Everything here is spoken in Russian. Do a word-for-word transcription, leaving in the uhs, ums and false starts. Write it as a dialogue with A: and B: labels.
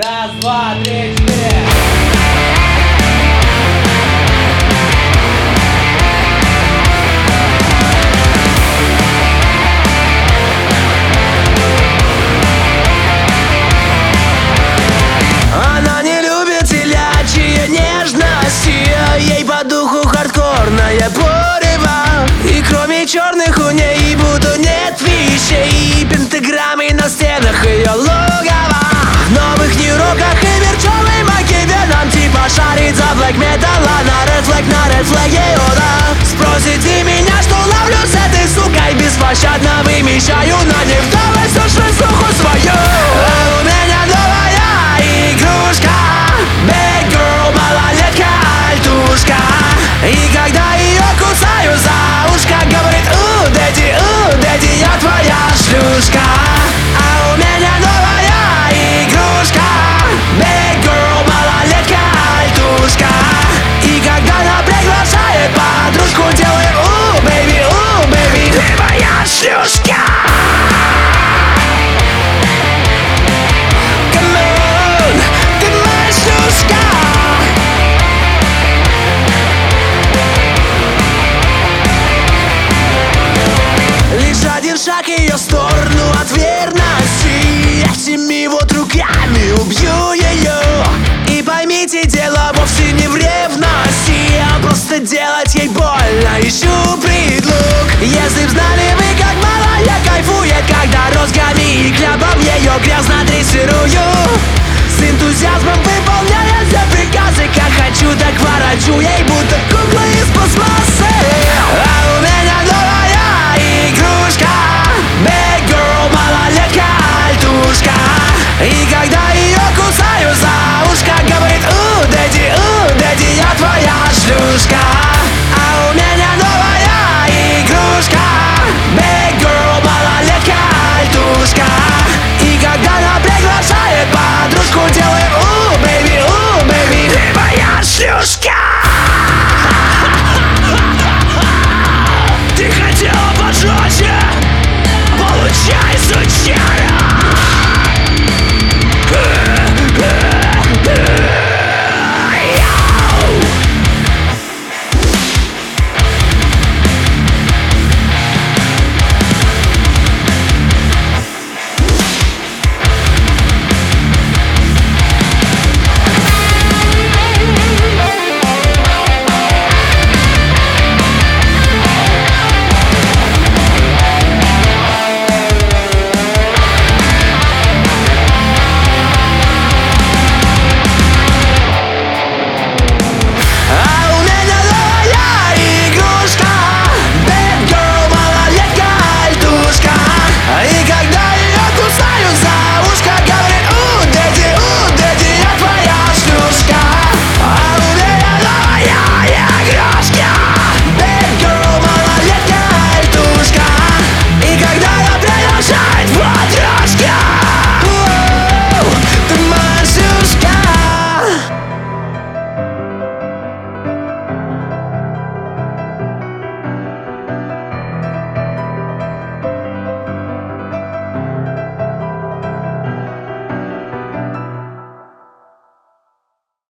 A: Раз, два, три, четыре.
B: Она не любит телячьи нежности, ей по духу хардкорная порева. И кроме черных у ней будто нет вещей, и пентаграммы на стенах ее логова. В новых нью-роках и верчевой маке веном типа шарит за блэк металла. На ред флэг, на ред флэге, о да. Спросите меня, что ловлю с этой сукой, беспощадно вымещаю на них вдовой суши суху свою. А у меня новая игрушка, bad girl, малолетка, альтушка. И когда ее кусаю за ушко, говорит: у, дэдди, у, дэдди, я твоя шлюшка. А у меня новая игрушка, bad girl, малолетка, альтушка. И когда она приглашает подружку, делает: у, бэйби, у, бэйби, ты моя шлюшка. Шаг ее в сторону от верности, этими вот руками убью ее. И поймите, дело вовсе не в ревности, а просто делать ей больно, ищу предлог. Если б знали вы, как малая кайфует, когда розгами и кляпом ее грязно дрессирую, с энтузиазмом выполняя все приказы, как хочу, так ворочу ей